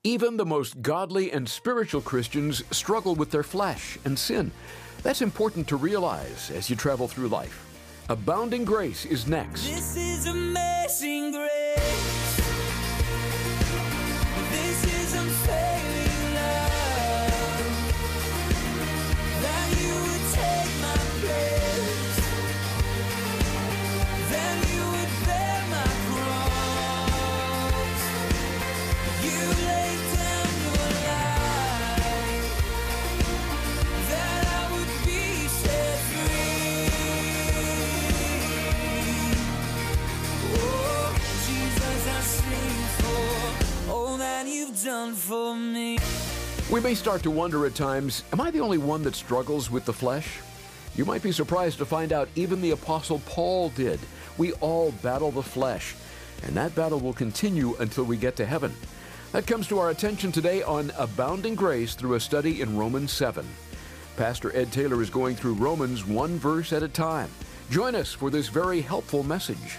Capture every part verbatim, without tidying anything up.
Even the most godly and spiritual Christians struggle with their flesh and sin. That's important to realize as you travel through life. Abounding Grace is next. This is amazing grace. This is unfailing love. That you would take my place. That you would bear my cross. You laid down your life. That I would be set free. Oh, Jesus, I sing for all that you've done for me. We may start to wonder at times, am I the only one that struggles with the flesh? You might be surprised to find out even the Apostle Paul did. We all battle the flesh, and that battle will continue until we get to heaven. That comes to our attention today on Abounding Grace through a study in Romans seven. Pastor Ed Taylor is going through Romans one verse at a time. Join us for this very helpful message.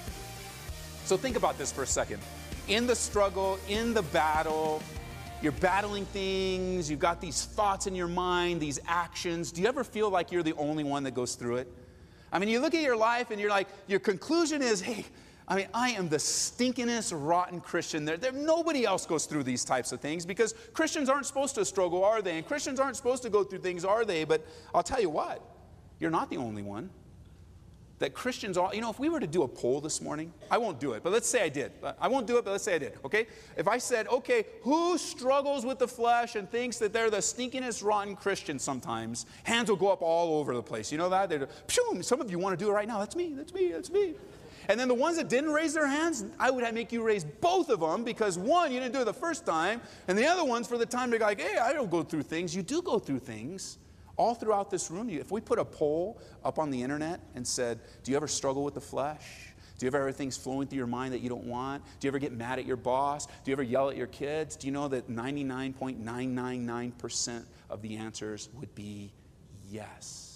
So think about this for a second. In the struggle, in the battle, you're battling things, you've got these thoughts in your mind, these actions. Do you ever feel like you're the only one that goes through it? I mean, you look at your life and you're like, your conclusion is, hey, I mean, I am the stinkingest, rotten Christian. There, there, nobody else goes through these types of things because Christians aren't supposed to struggle, are they? And Christians aren't supposed to go through things, are they? But I'll tell you what, you're not the only one. That Christians all, you know, if we were to do a poll this morning, I won't do it, but let's say I did. I won't do it, but let's say I did, okay? If I said, okay, who struggles with the flesh and thinks that they're the stinkingest, rotten Christian sometimes, hands will go up all over the place. You know that? They're, pshoo, some of you want to do it right now. That's me, that's me, that's me. And then the ones that didn't raise their hands, I would make you raise both of them because one, you didn't do it the first time, and the other one's for the time they're like, hey, I don't go through things. You do go through things. All throughout this room, if we put a poll up on the internet and said, do you ever struggle with the flesh? Do you ever have things flowing through your mind that you don't want? Do you ever get mad at your boss? Do you ever yell at your kids? Do you know that ninety-nine point nine nine nine percent of the answers would be yes?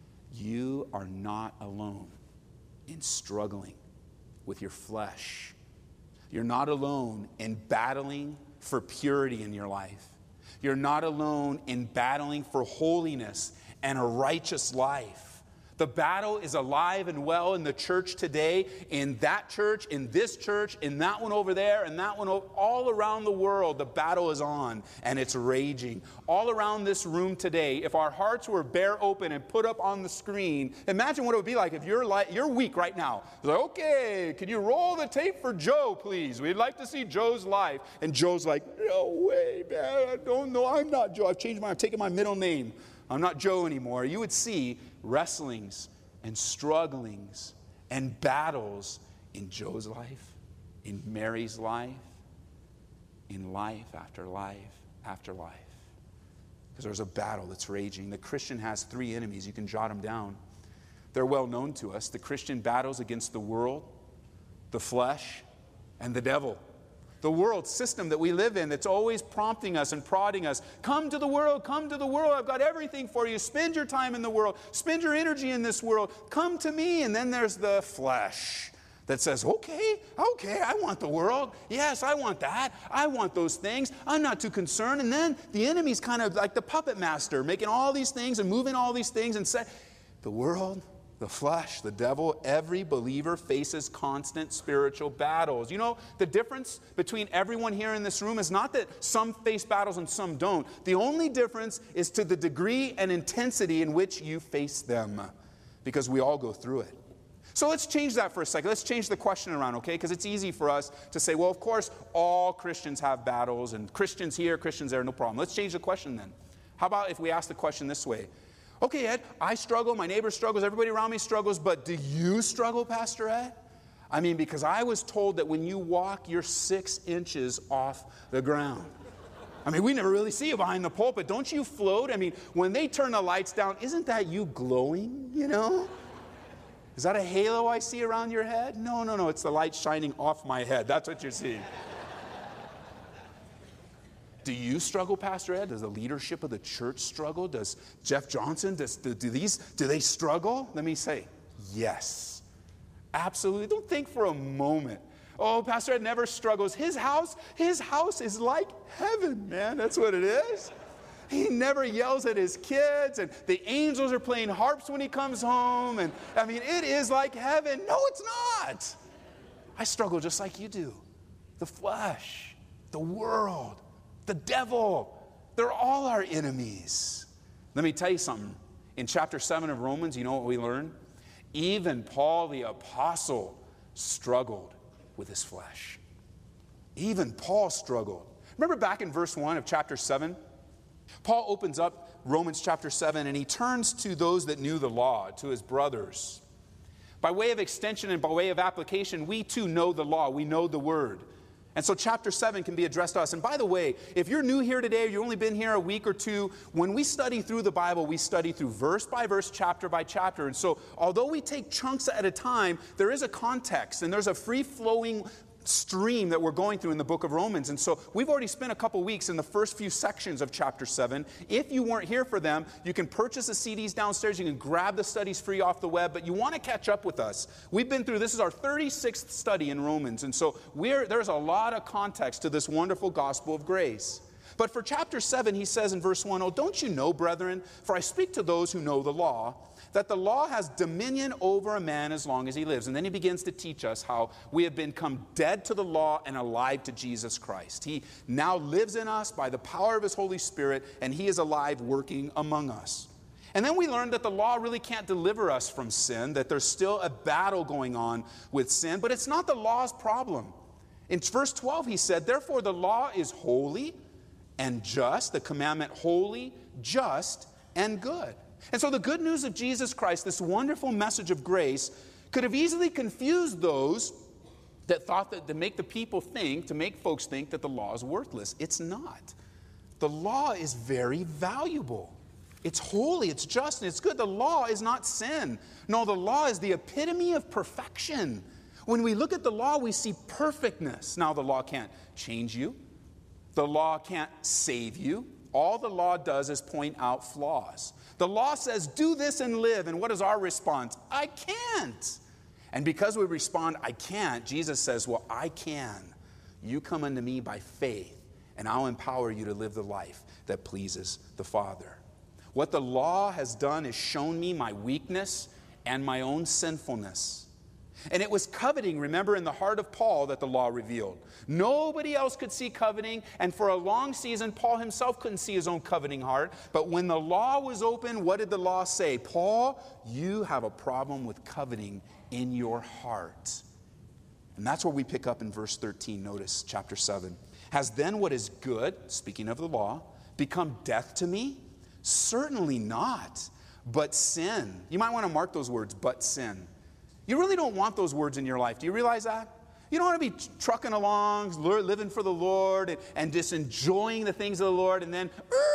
You are not alone in struggling with your flesh. You're not alone in battling for purity in your life. You're not alone in battling for holiness and a righteous life. The battle is alive and well in the church today, in that church, in this church, in that one over there, and that one over, all around the world. The battle is on and it's raging. All around this room today, if our hearts were bare open and put up on the screen, imagine what it would be like if you're like you're weak right now. It's like, okay, can you roll the tape for Joe, please? We'd like to see Joe's life. And Joe's like, no way, man, I don't know. I'm not Joe. I've changed my, I've taken my middle name. I'm not Joe anymore. You would see wrestlings and strugglings and battles in Joe's life, in Mary's life, in life after life after life. Because there's a battle that's raging. The Christian has three enemies. You can jot them down. They're well known to us. The Christian battles against the world, the flesh, and the devil. The world system that we live in that's always prompting us and prodding us. Come to the world, come to the world. I've got everything for you. Spend your time in the world. Spend your energy in this world. Come to me. And then there's the flesh that says, okay, okay, I want the world. Yes, I want that. I want those things. I'm not too concerned. And then the enemy's kind of like the puppet master, making all these things and moving all these things and say, the world, the flesh, the devil, every believer faces constant spiritual battles. You know, the difference between everyone here in this room is not that some face battles and some don't. The only difference is to the degree and intensity in which you face them, because we all go through it. So let's change that for a second. Let's change the question around, okay? Because it's easy for us to say, well, of course, all Christians have battles, and Christians here, Christians there, no problem. Let's change the question then. How about if we ask the question this way? Okay, Ed, I struggle, my neighbor struggles, everybody around me struggles, but do you struggle, Pastor Ed? I mean, because I was told that when you walk, you're six inches off the ground. I mean, we never really see you behind the pulpit. Don't you float? I mean, when they turn the lights down, isn't that you glowing, you know? Is that a halo I see around your head? No, no, no, it's the light shining off my head. That's what you're seeing. Do you struggle, Pastor Ed? Does the leadership of the church struggle? Does Jeff Johnson, does, do, do these, do they struggle? Let me say, yes. Absolutely. Don't think for a moment. oh, Pastor Ed never struggles. His house, his house is like heaven, man. That's what it is. He never yells at his kids, and the angels are playing harps when he comes home. And I mean, it is like heaven. No, it's not. I struggle just like you do. The flesh, the world, the devil, they're all our enemies. Let me tell you something. In chapter seven of Romans, you know what we learn? Even Paul the apostle struggled with his flesh. Even Paul struggled. Remember back in verse one of chapter seven? Paul opens up Romans chapter seven, and he turns to those that knew the law, to his brothers. By way of extension and by way of application, we too know the law. We know the word. And so chapter seven can be addressed to us. And by the way, if you're new here today, or you've only been here a week or two, when we study through the Bible, we study through verse by verse, chapter by chapter. And so although we take chunks at a time, there is a context, and there's a free-flowing stream that we're going through in the book of Romans. And so we've already spent a couple weeks in the first few sections of chapter seven. If you weren't here for them, you can purchase the C Ds downstairs. You can grab the studies free off the web, but you want to catch up with us. We've been through, this is our thirty-sixth study in Romans. And so we're, there's a lot of context to this wonderful gospel of grace. But for chapter seven, he says in verse one, oh, don't you know, brethren, for I speak to those who know the law, that the law has dominion over a man as long as he lives. And then he begins to teach us how we have become dead to the law and alive to Jesus Christ. He now lives in us by the power of his Holy Spirit, and he is alive working among us. And then we learned that the law really can't deliver us from sin, that there's still a battle going on with sin, but it's not the law's problem. In verse twelve, he said, therefore the law is holy and just, the commandment holy, just, and good. And so the good news of Jesus Christ, this wonderful message of grace, could have easily confused those that thought that to make the people think, to make folks think that the law is worthless. It's not. The law is very valuable. It's holy, it's just, and it's good. The law is not sin. No, the law is the epitome of perfection. When we look at the law, we see perfectness. Now, the law can't change you. The law can't save you. All the law does is point out flaws. The law says, do this and live. And what is our response? I can't. And because we respond, I can't, Jesus says, well, I can. You come unto me by faith, and I'll empower you to live the life that pleases the Father. What the law has done is shown me my weakness and my own sinfulness. And it was coveting, remember, in the heart of Paul that the law revealed. Nobody else could see coveting, and for a long season, Paul himself couldn't see his own coveting heart. But when the law was open, what did the law say? Paul, you have a problem with coveting in your heart. And that's where we pick up in verse thirteen, notice, chapter seven. Has then what is good, speaking of the law, become death to me? Certainly not, but sin. You might want to mark those words, but sin. You really don't want those words in your life. Do you realize that? You don't want to be trucking along, living for the Lord, and, and just enjoying the things of the Lord, and then,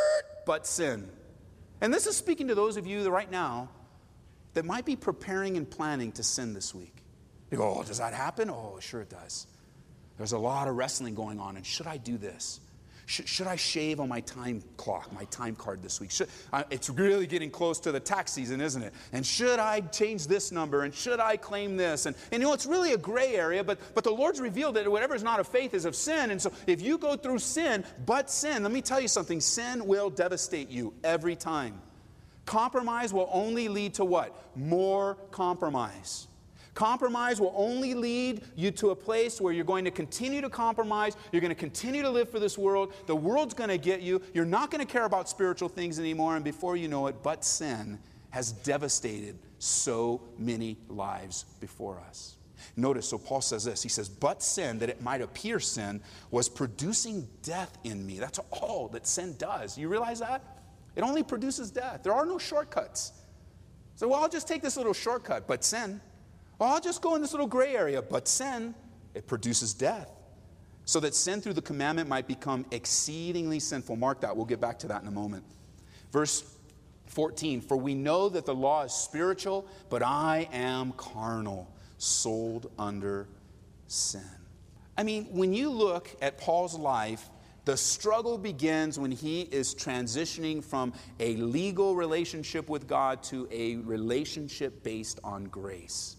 but sin. And this is speaking to those of you that right now that might be preparing and planning to sin this week. You go, oh, does that happen? Oh, sure it does. There's a lot of wrestling going on, and should I do this? Should, should I shave on my time clock, my time card this week? Should, uh, it's really getting close to the tax season, isn't it? And should I change this number? And should I claim this? And, and you know, it's really a gray area, but, but the Lord's revealed that whatever is not of faith is of sin. And so if you go through sin, but sin, let me tell you something, sin will devastate you every time. Compromise will only lead to what? More compromise. Compromise will only lead you to a place where you're going to continue to compromise. You're going to continue to live for this world. The world's going to get you. You're not going to care about spiritual things anymore. And before you know it, but sin has devastated so many lives before us. Notice, so Paul says this. He says, but sin, that it might appear sin, was producing death in me. That's all that sin does. You realize that? It only produces death. There are no shortcuts. So, well, I'll just take this little shortcut, but sin. Well, I'll just go in this little gray area, but sin, it produces death. So that sin through the commandment might become exceedingly sinful. Mark that. We'll get back to that in a moment. Verse fourteen, for we know that the law is spiritual, but I am carnal, sold under sin. I mean, when you look at Paul's life, the struggle begins when he is transitioning from a legal relationship with God to a relationship based on grace.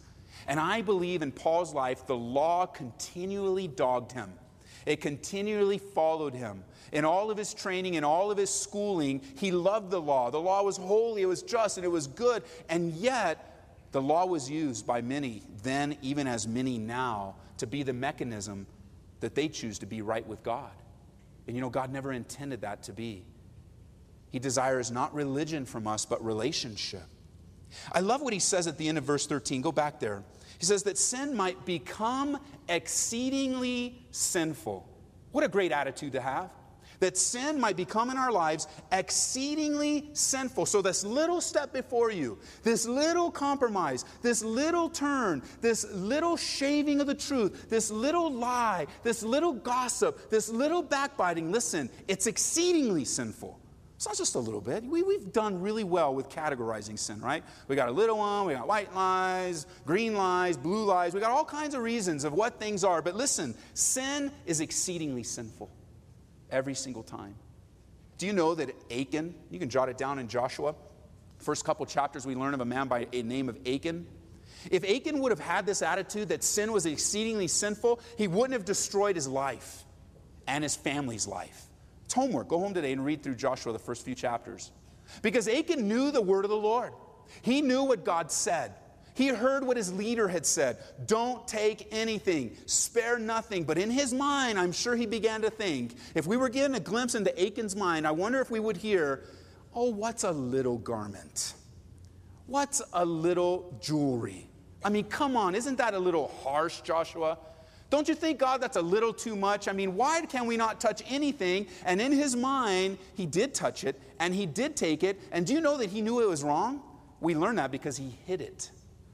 And I believe in Paul's life, the law continually dogged him. It continually followed him. In all of his training, in all of his schooling, he loved the law. The law was holy, it was just, and it was good. And yet, the law was used by many then, even as many now, to be the mechanism that they choose to be right with God. And you know, God never intended that to be. He desires not religion from us, but relationship. I love what he says at the end of verse thirteen. Go back there. He says that sin might become exceedingly sinful. What a great attitude to have. That sin might become in our lives exceedingly sinful. So this little step before you, this little compromise, this little turn, this little shaving of the truth, this little lie, this little gossip, this little backbiting, listen, it's exceedingly sinful. It's not just a little bit. We, we've done really well with categorizing sin, right? We got a little one, we got white lies, green lies, blue lies. We got all kinds of reasons of what things are. But listen, sin is exceedingly sinful every single time. Do you know that Achan, you can jot it down in Joshua, first couple chapters we learn of a man by the name of Achan. If Achan would have had this attitude that sin was exceedingly sinful, he wouldn't have destroyed his life and his family's life. It's homework. Go home today and read through Joshua, the first few chapters. Because Achan knew the word of the Lord. He knew what God said. He heard what his leader had said. Don't take anything. Spare nothing. But in his mind, I'm sure he began to think, if we were given a glimpse into Achan's mind, I wonder if we would hear, oh, what's a little garment? What's a little jewelry? I mean, come on. Isn't that a little harsh, Joshua? Don't you think, God, that's a little too much? I mean, why can we not touch anything? And in his mind, he did touch it, and he did take it. And do you know that he knew it was wrong? We learn that because he hid it.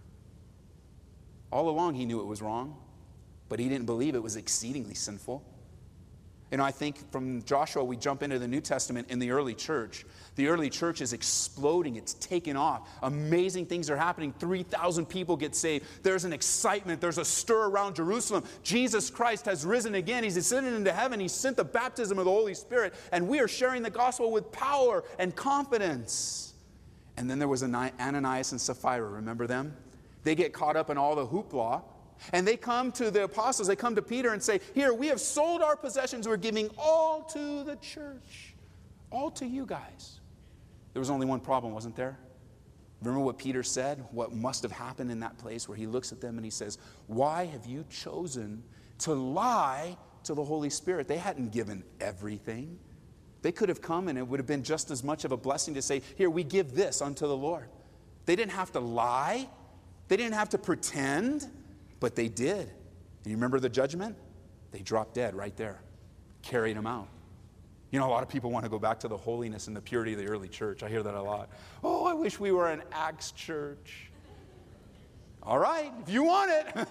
All along, he knew it was wrong, but he didn't believe it was exceedingly sinful. And I think from Joshua, we jump into the New Testament in the early church. The early church is exploding. It's taken off. Amazing things are happening. three thousand people get saved. There's an excitement. There's a stir around Jerusalem. Jesus Christ has risen again. He's ascended into heaven. He's sent the baptism of the Holy Spirit. And we are sharing the gospel with power and confidence. And then there was Ananias and Sapphira. Remember them? They get caught up in all the hoopla. And they come to the apostles, they come to Peter and say, here, we have sold our possessions. We're giving all to the church. All to you guys. There was only one problem, wasn't there? Remember what Peter said? What must have happened in that place where he looks at them and he says, why have you chosen to lie to the Holy Spirit? They hadn't given everything. They could have come and it would have been just as much of a blessing to say, here, we give this unto the Lord. They didn't have to lie. They didn't have to pretend. But they did. Do you remember the judgment? They dropped dead right there. Carried them out. You know, a lot of people want to go back to the holiness and the purity of the early church. I hear that a lot. Oh, I wish we were an Acts church. All right, if you want it.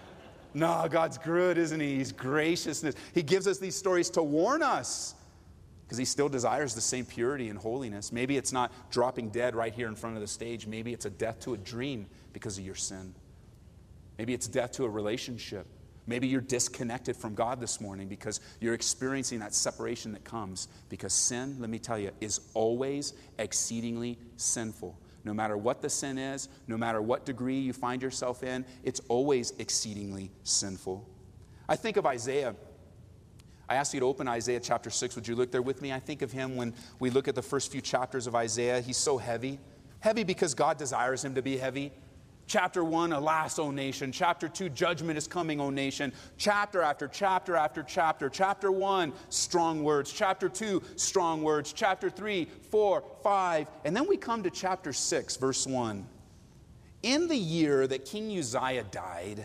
No, God's good, isn't he? He's graciousness. He gives us these stories to warn us because he still desires the same purity and holiness. Maybe it's not dropping dead right here in front of the stage. Maybe it's a death to a dream because of your sin. Maybe it's death to a relationship. Maybe you're disconnected from God this morning because you're experiencing that separation that comes. Because sin, let me tell you, is always exceedingly sinful. No matter what the sin is, no matter what degree you find yourself in, it's always exceedingly sinful. I think of Isaiah. I asked you to open Isaiah chapter six. Would you look there with me? I think of him when we look at the first few chapters of Isaiah. He's so heavy. Heavy because God desires him to be heavy. Chapter one, alas, O nation. Chapter two, judgment is coming, O nation. Chapter after chapter after chapter. Chapter one, strong words. Chapter two, strong words. Chapter three, four, five. And then we come to chapter six, verse one. In the year that King Uzziah died,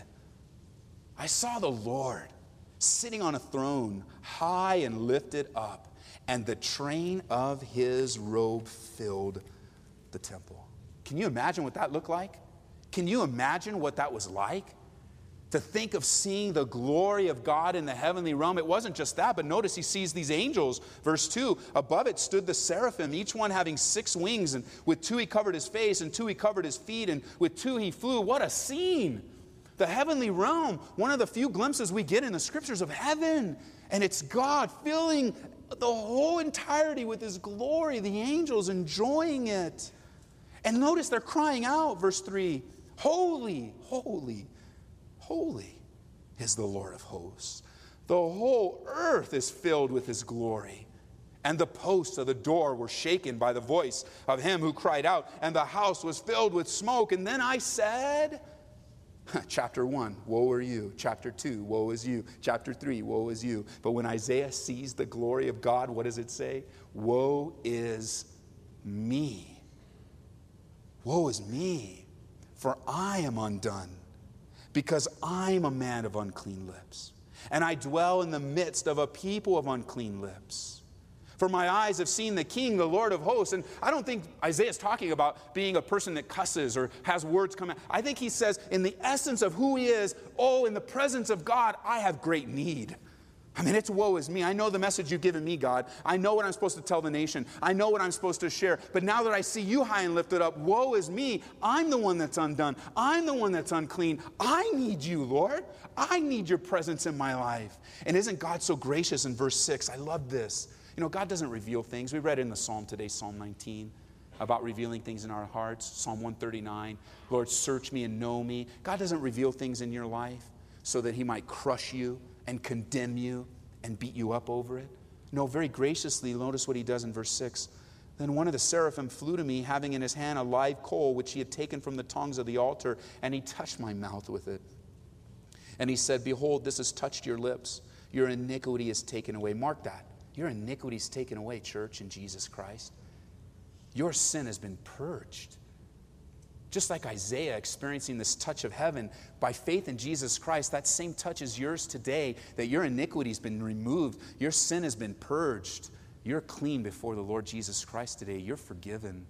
I saw the Lord sitting on a throne, high and lifted up, and the train of his robe filled the temple. Can you imagine what that looked like? Can you imagine what that was like? To think of seeing the glory of God in the heavenly realm. It wasn't just that, but notice he sees these angels. Verse two, above it stood the seraphim, each one having six wings, and with two he covered his face, and two he covered his feet, and with two he flew. What a scene! The heavenly realm, one of the few glimpses we get in the scriptures of heaven. And it's God filling the whole entirety with his glory, the angels enjoying it. And notice they're crying out, verse three, Holy, holy, holy is the Lord of hosts. The whole earth is filled with his glory. And the posts of the door were shaken by the voice of him who cried out, and the house was filled with smoke. And then I said, chapter one, woe are you. Chapter two, woe is you. Chapter three, woe is you. But when Isaiah sees the glory of God, what does it say? Woe is me. Woe is me, for I am undone, because I'm a man of unclean lips, and I dwell in the midst of a people of unclean lips. For my eyes have seen the King, the Lord of hosts. And I don't think Isaiah's talking about being a person that cusses or has words come out. I think he says, in the essence of who he is, oh, in the presence of God, I have great need. I mean, it's woe is me. I know the message you've given me, God. I know what I'm supposed to tell the nation. I know what I'm supposed to share. But now that I see you high and lifted up, woe is me. I'm the one that's undone. I'm the one that's unclean. I need you, Lord. I need your presence in my life. And isn't God so gracious in verse six? I love this. You know, God doesn't reveal things. We read in the Psalm today, Psalm nineteen, about revealing things in our hearts. Psalm one thirty-nine, Lord, search me and know me. God doesn't reveal things in your life so that he might crush you and condemn you and beat you up over it. No, very graciously, notice what he does in verse six. Then one of the seraphim flew to me, having in his hand a live coal, which he had taken from the tongs of the altar, and he touched my mouth with it. And he said, behold, this has touched your lips. Your iniquity is taken away. Mark that. Your iniquity is taken away, church, in Jesus Christ. Your sin has been purged. Just like Isaiah experiencing this touch of heaven, by faith in Jesus Christ, that same touch is yours today, that your iniquity has been removed. Your sin has been purged. You're clean before the Lord Jesus Christ today. You're forgiven.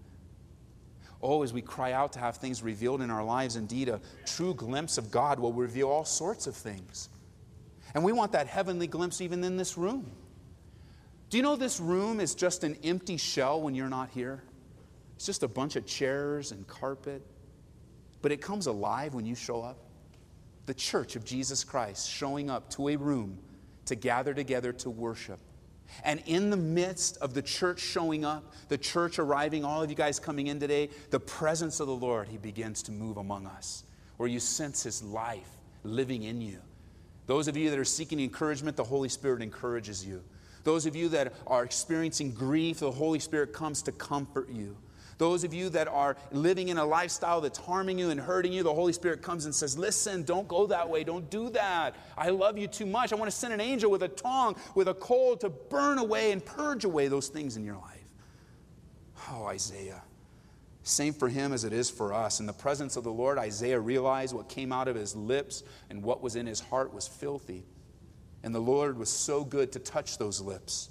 Oh, as we cry out to have things revealed in our lives, indeed, a true glimpse of God will reveal all sorts of things. And we want that heavenly glimpse even in this room. Do you know this room is just an empty shell when you're not here? It's just a bunch of chairs and carpet. But it comes alive when you show up. The church of Jesus Christ showing up to a room to gather together to worship. And in the midst of the church showing up, the church arriving, all of you guys coming in today, the presence of the Lord, he begins to move among us, where you sense his life living in you. Those of you that are seeking encouragement, the Holy Spirit encourages you. Those of you that are experiencing grief, the Holy Spirit comes to comfort you. Those of you that are living in a lifestyle that's harming you and hurting you, the Holy Spirit comes and says, listen, don't go that way. Don't do that. I love you too much. I want to send an angel with a tongue, with a coal to burn away and purge away those things in your life. Oh, Isaiah. Same for him as it is for us. In the presence of the Lord, Isaiah realized what came out of his lips and what was in his heart was filthy. And the Lord was so good to touch those lips.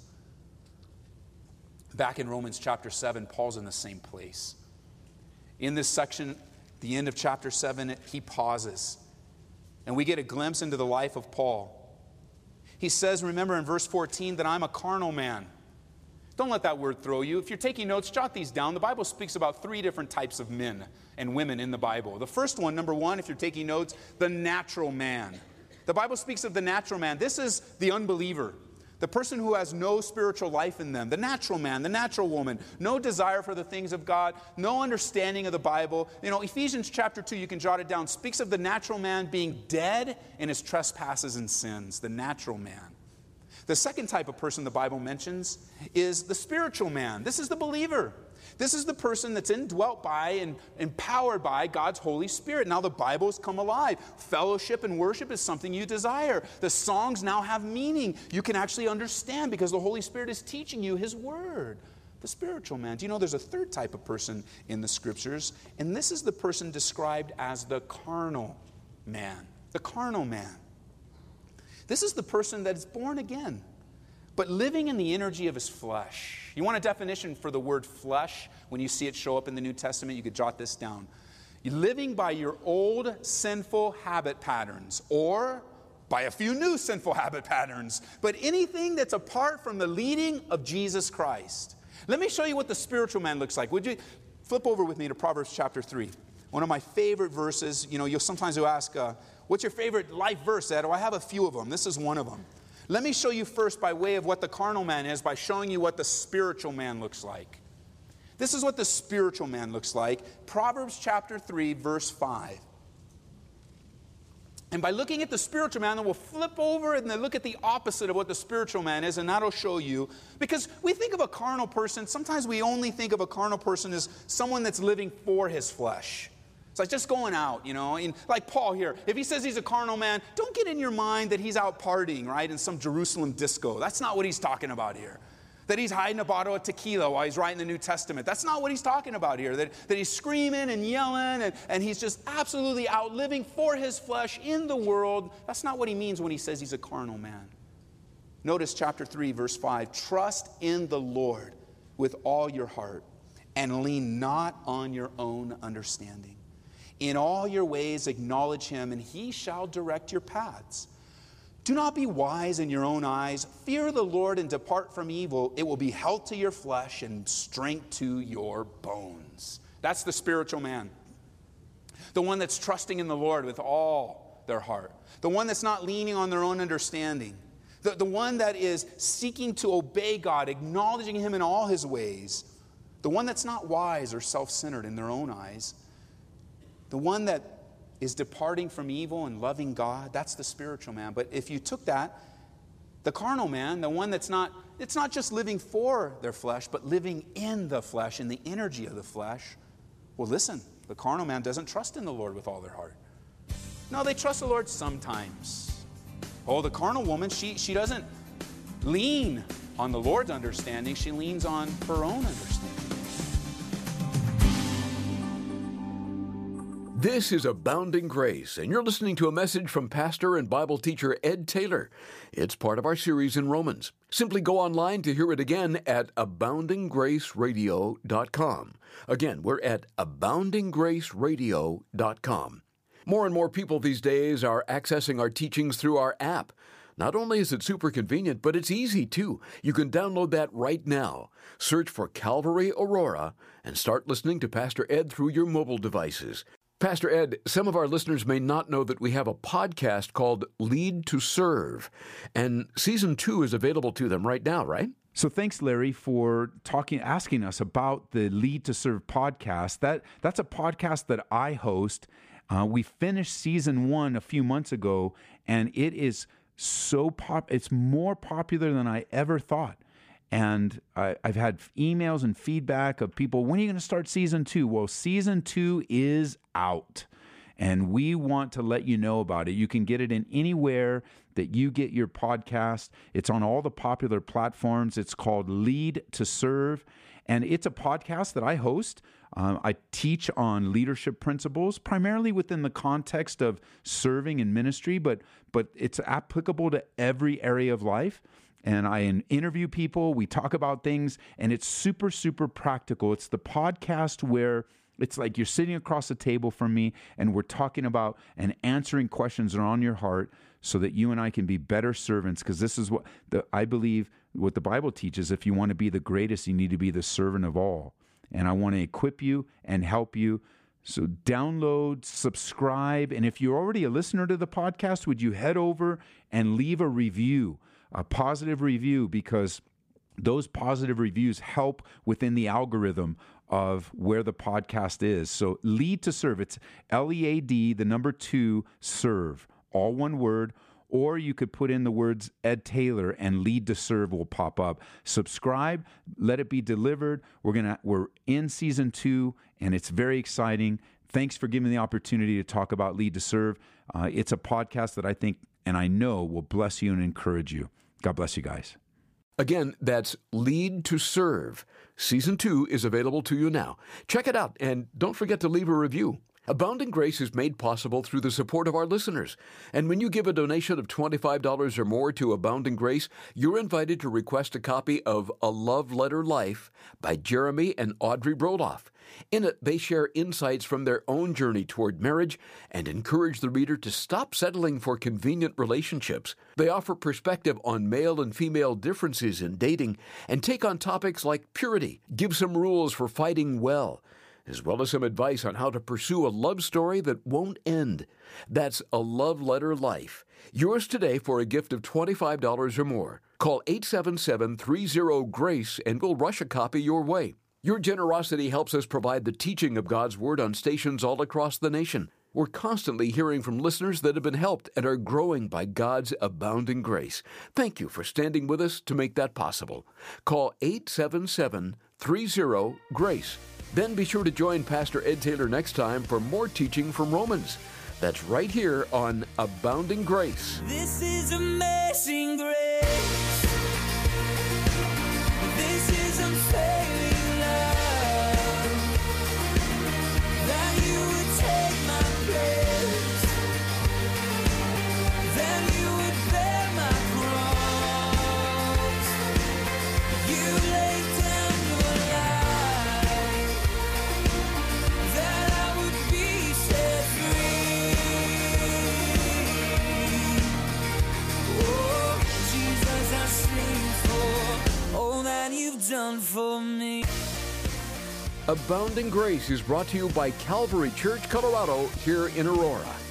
Back in Romans chapter seven, Paul's in the same place. In this section, the end of chapter seven, he pauses. And we get a glimpse into the life of Paul. He says, remember in verse fourteen, that I'm a carnal man. Don't let that word throw you. If you're taking notes, jot these down. The Bible speaks about three different types of men and women in the Bible. The first one, number one, if you're taking notes, the natural man. The Bible speaks of the natural man. This is the unbeliever, the person who has no spiritual life in them, the natural man, the natural woman, no desire for the things of God, no understanding of the Bible. You know, Ephesians chapter two, you can jot it down, speaks of the natural man being dead in his trespasses and sins, the natural man. The second type of person the Bible mentions is the spiritual man. This is the believer. This is the person that's indwelt by and empowered by God's Holy Spirit. Now the Bible's come alive. Fellowship and worship is something you desire. The songs now have meaning. You can actually understand because the Holy Spirit is teaching you his word. The spiritual man. Do you know there's a third type of person in the scriptures? And this is the person described as the carnal man. The carnal man. This is the person that is born again, but living in the energy of his flesh. You want a definition for the word flesh? When you see it show up in the New Testament, you could jot this down. You're living by your old sinful habit patterns, or by a few new sinful habit patterns, but anything that's apart from the leading of Jesus Christ. Let me show you what the spiritual man looks like. Would you flip over with me to Proverbs chapter three? One of my favorite verses. You know, you'll sometimes you'll ask, uh, what's your favorite life verse, Ed? Oh, I have a few of them. This is one of them. Let me show you first by way of what the carnal man is by showing you what the spiritual man looks like. This is what the spiritual man looks like. Proverbs chapter three, verse five. And by looking at the spiritual man, then we'll flip over and then look at the opposite of what the spiritual man is, and that'll show you. Because we think of a carnal person, sometimes we only think of a carnal person as someone that's living for his flesh. It's like just going out, you know. And like Paul here, if he says he's a carnal man, don't get in your mind that he's out partying, right, in some Jerusalem disco. That's not what he's talking about here. That he's hiding a bottle of tequila while he's writing the New Testament. That's not what he's talking about here. That, that he's screaming and yelling and, and he's just absolutely out living for his flesh in the world. That's not what he means when he says he's a carnal man. Notice chapter three, verse five. Trust in the Lord with all your heart and lean not on your own understanding. In all your ways acknowledge him, and he shall direct your paths. Do not be wise in your own eyes. Fear the Lord and depart from evil. It will be health to your flesh and strength to your bones. That's the spiritual man. The one that's trusting in the Lord with all their heart. The one that's not leaning on their own understanding. The, the one that is seeking to obey God, acknowledging him in all his ways. The one that's not wise or self-centered in their own eyes. The one that is departing from evil and loving God, that's the spiritual man. But if you took that, the carnal man, the one that's not, it's not just living for their flesh, but living in the flesh, in the energy of the flesh. Well, listen, the carnal man doesn't trust in the Lord with all their heart. No, they trust the Lord sometimes. Oh, the carnal woman, she, she doesn't lean on the Lord's understanding. She leans on her own understanding. This is Abounding Grace, and you're listening to a message from pastor and Bible teacher Ed Taylor. It's part of our series in Romans. Simply go online to hear it again at abounding grace radio dot com. Again, we're at abounding grace radio dot com. More and more people these days are accessing our teachings through our app. Not only is it super convenient, but it's easy too. You can download that right now. Search for Calvary Aurora and start listening to Pastor Ed through your mobile devices. Pastor Ed, some of our listeners may not know that we have a podcast called Lead to Serve, and season two is available to them right now, right? So thanks, Larry, for talking, asking us about the Lead to Serve podcast. That that's a podcast that I host. Uh, we finished season one a few months ago, and it is so pop. It's more popular than I ever thought. And I, I've had emails and feedback of people, when are you going to start season two? Well, season two is out, and we want to let you know about it. You can get it in anywhere that you get your podcast. It's on all the popular platforms. It's called Lead to Serve, and it's a podcast that I host. Um, I teach on leadership principles, primarily within the context of serving and ministry, but but it's applicable to every area of life. And I interview people, we talk about things, and it's super, super practical. It's the podcast where it's like you're sitting across the table from me, and we're talking about and answering questions that are on your heart so that you and I can be better servants, because this is what the, I believe what the Bible teaches. If you want to be the greatest, you need to be the servant of all. And I want to equip you and help you. So download, subscribe, and if you're already a listener to the podcast, would you head over and leave a review? A positive review, because those positive reviews help within the algorithm of where the podcast is. So Lead to Serve, it's L E A D, the number two, serve, all one word, or you could put in the words Ed Taylor and Lead to Serve will pop up. Subscribe, let it be delivered. We're gonna we're in season two, and it's very exciting. Thanks for giving me the opportunity to talk about Lead to Serve. Uh, it's a podcast that I think and I know will bless you and encourage you. God bless you guys. Again, that's Lead to Serve. Season two is available to you now. Check it out, and don't forget to leave a review. Abounding Grace is made possible through the support of our listeners. And when you give a donation of twenty-five dollars or more to Abounding Grace, you're invited to request a copy of A Love Letter Life by Jeremy and Audrey Broloff. In it, they share insights from their own journey toward marriage and encourage the reader to stop settling for convenient relationships. They offer perspective on male and female differences in dating and take on topics like purity, give some rules for fighting well, as well as some advice on how to pursue a love story that won't end. That's A Love Letter Life. Yours today for a gift of twenty-five dollars or more. Call eight seven seven, three zero, GRACE and we'll rush a copy your way. Your generosity helps us provide the teaching of God's Word on stations all across the nation. We're constantly hearing from listeners that have been helped and are growing by God's abounding grace. Thank you for standing with us to make that possible. Call eight seven seven, three zero, GRACE. Then be sure to join Pastor Ed Taylor next time for more teaching from Romans. That's right here on Abounding Grace. This is amazing grace. This is unfailing love. That you would take my place. That you would bear my cross. You laid down your life. That I would be set free. Oh, Jesus, I sing for all that you've done for me. Abounding Grace is brought to you by Calvary Church, Colorado, here in Aurora.